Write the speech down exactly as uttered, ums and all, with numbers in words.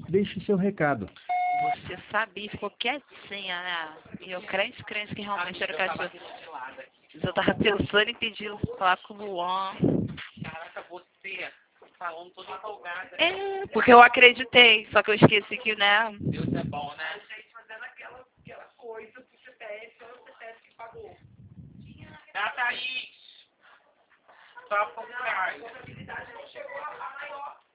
Deixe seu recado. Você sabia, ficou quietinha, né? E eu crente, crente que realmente era cachorro. Eu tava pensando em pedir falar com o Luan. Caraca, você falando toda empolgada. É, porque eu acreditei, só que eu esqueci que, né? Deus é bom, né? Gente fazendo aquela, aquela coisa do C P F, só o C P F que pagou. Tá, Thaís. Só por trás.